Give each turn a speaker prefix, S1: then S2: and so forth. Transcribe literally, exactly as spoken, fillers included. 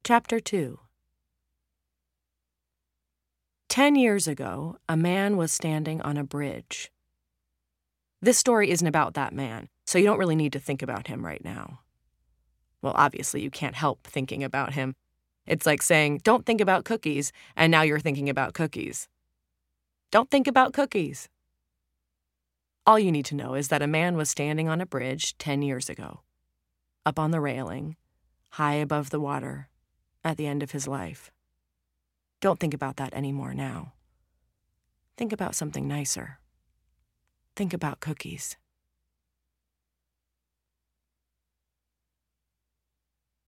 S1: Chapter two. Ten years ago, a man was standing on a bridge. This story isn't about that man, so you don't really need to think about him right now. Well, obviously, you can't help thinking about him. It's like saying, don't think about cookies, and now you're thinking about cookies. Don't think about cookies. All you need to know is that a man was standing on a bridge ten years ago, up on the railing, high above the water, at the end of his life. Don't think about that anymore now. Think about something nicer. Think about cookies.